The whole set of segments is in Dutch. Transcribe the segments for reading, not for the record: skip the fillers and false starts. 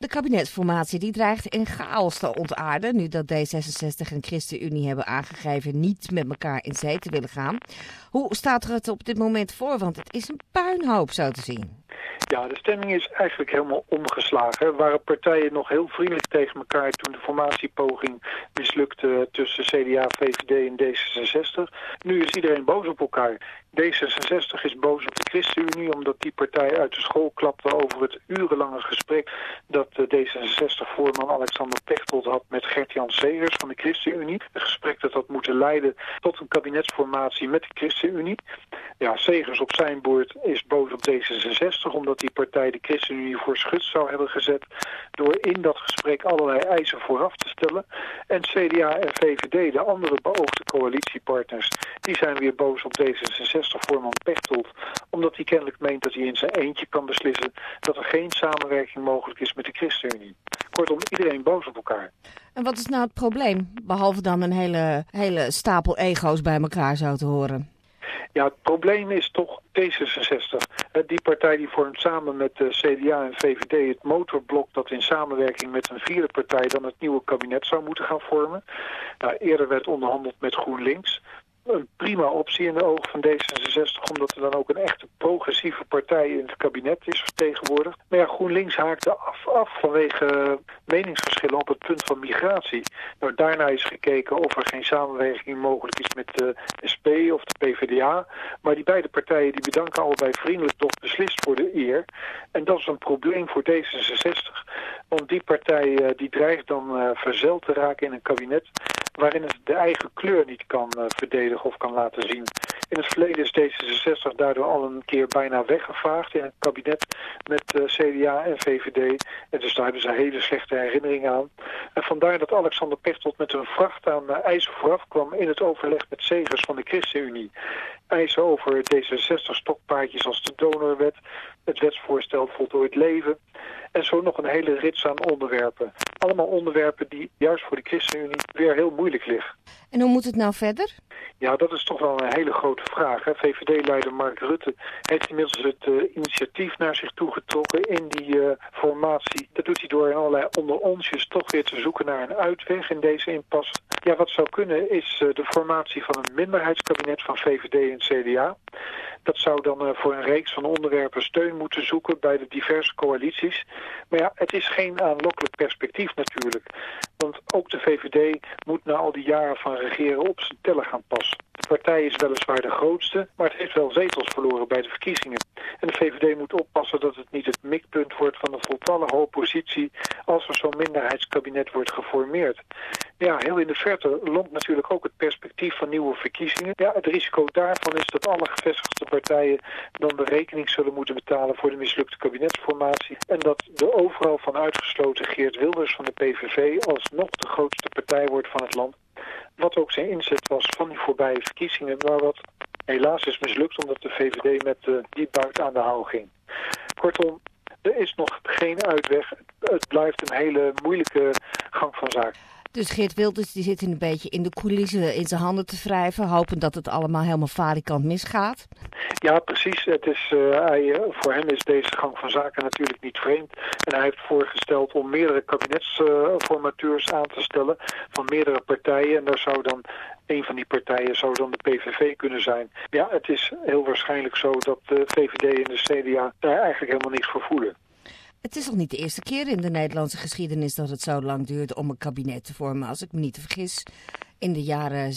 De kabinetsformatie die dreigt in chaos te ontaarden, nu dat D66 en ChristenUnie hebben aangegeven niet met elkaar in zee te willen gaan. Hoe staat er het op dit moment voor? Want het is een puinhoop zo te zien. Ja, de stemming is eigenlijk helemaal omgeslagen. Er waren partijen nog heel vriendelijk tegen elkaar toen de formatiepoging mislukte tussen CDA, VVD en D66. Nu is iedereen boos op elkaar. D66 is boos op de ChristenUnie omdat die partij uit de school klapte over het urenlange gesprek dat de D66-voorman Alexander Pechtold had met Gert-Jan Segers van de ChristenUnie. Een gesprek dat had moeten leiden tot een kabinetsformatie met de ChristenUnie. Ja, Segers op zijn beurt is boos op D66 omdat die partij de ChristenUnie voor schut zou hebben gezet door in dat gesprek allerlei eisen vooraf te stellen. En CDA en VVD, de andere beoogde coalitiepartners, die zijn weer boos op D66-voorman Pechtold, omdat hij kennelijk meent dat hij in zijn eentje kan beslissen dat er geen samenwerking mogelijk is met de ChristenUnie. Kortom, iedereen boos op elkaar. En wat is nou het probleem? Behalve dan een hele stapel ego's bij elkaar zo te horen. Ja, het probleem is toch D66. Die partij die vormt samen met de CDA en VVD het motorblok dat in samenwerking met een vierde partij dan het nieuwe kabinet zou moeten gaan vormen. Nou, eerder werd onderhandeld met GroenLinks. Een prima optie in de ogen van D66, omdat er dan ook een echte progressieve partij in het kabinet is vertegenwoordigd. Maar ja, GroenLinks haakte af vanwege meningsverschillen op het punt van migratie. Nou, daarna is gekeken of er geen samenwerking mogelijk is met de SP of de PvdA. Maar die beide partijen die bedanken allebei vriendelijk toch beslist voor de eer. En dat is een probleem voor D66. Want die partij die dreigt dan verzeild te raken in een kabinet waarin het de eigen kleur niet kan verdedigen of kan laten zien. In het verleden is D66 daardoor al een keer bijna weggevaagd in een kabinet met CDA en VVD. En dus daar hebben ze hele slechte herinneringen aan. En vandaar dat Alexander Pechtold met een vracht aan eisen vooraf kwam in het overleg met Segers van de ChristenUnie. Eisen over D66-stokpaardjes als de donorwet, het wetsvoorstel voltooid leven en zo nog een hele rits aan onderwerpen. Allemaal onderwerpen die juist voor de ChristenUnie weer heel moeilijk liggen. En hoe moet het nou verder? Ja, dat is toch wel een hele grote vraag. VVD-leider Mark Rutte heeft inmiddels het initiatief naar zich toegetrokken in die formatie. Dat doet hij door in allerlei onder onsjes toch weer te zoeken naar een uitweg in deze impasse. Ja, wat zou kunnen is de formatie van een minderheidskabinet van VVD en CDA. Dat zou dan voor een reeks van onderwerpen steun moeten zoeken bij de diverse coalities. Maar ja, het is geen aanlokkelijk perspectief natuurlijk. Want ook de VVD moet na al die jaren van regeren op zijn tellen gaan passen. De partij is weliswaar de grootste, maar het heeft wel zetels verloren bij de verkiezingen. En de VVD moet oppassen dat het niet het mikpunt wordt van de voltallige oppositie als er zo'n minderheidskabinet wordt geformeerd. Ja, heel in de verte lonkt natuurlijk ook het perspectief van nieuwe verkiezingen. Ja, het risico daarvan is dat alle gevestigde partijen dan de rekening zullen moeten betalen voor de mislukte kabinetsformatie. En dat de overal van uitgesloten Geert Wilders van de PVV alsnog de grootste partij wordt van het land. Wat ook zijn inzet was van die voorbije verkiezingen, maar wat helaas is mislukt omdat de VVD met die buit aan de haal ging. Kortom, er is nog geen uitweg. Het blijft een hele moeilijke gang van zaken. Dus Geert Wilders die zit een beetje in de coulissen in zijn handen te wrijven, hopend dat het allemaal helemaal falikant misgaat. Ja, precies. Het is, voor hem is deze gang van zaken natuurlijk niet vreemd. En hij heeft voorgesteld om meerdere kabinetsformateurs aan te stellen van meerdere partijen. En daar zou dan een van die partijen zou dan de PVV kunnen zijn. Ja, het is heel waarschijnlijk zo dat de VVD en de CDA daar eigenlijk helemaal niks voor voelen. Het is nog niet de eerste keer in de Nederlandse geschiedenis dat het zo lang duurt om een kabinet te vormen. Als ik me niet vergis, in de jaren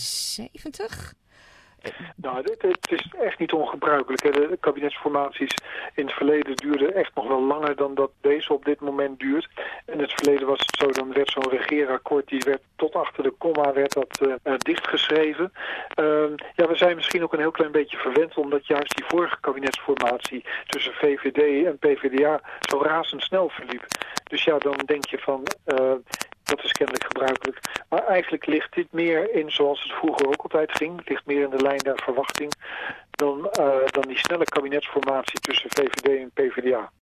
70? Nou, het is echt niet ongebruikelijk. De kabinetsformaties in het verleden duurden echt nog wel langer dan dat deze op dit moment duurt. In het verleden was het zo, dan werd zo'n regeerakkoord, die werd tot achter de komma werd dat dichtgeschreven. Ja, we zijn misschien ook een heel klein beetje verwend, omdat juist die vorige kabinetsformatie tussen VVD en PvdA zo razendsnel verliep. Dus ja, dan denk je van, dat is kennelijk gebruikelijk. Maar eigenlijk ligt dit meer in zoals het vroeger ook altijd ging. Het ligt meer in de lijn der verwachting dan die snelle kabinetsformatie tussen VVD en PvdA.